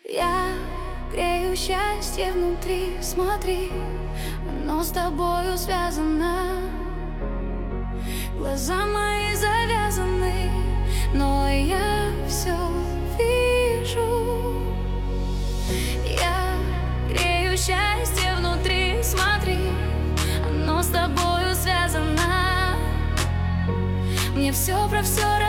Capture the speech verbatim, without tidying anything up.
Я грею счастье внутри, смотри, оно с тобою связано. Глаза мои завязаны, но я все вижу. Я грею счастье внутри, смотри, оно с тобою связано. Мне все про все равно.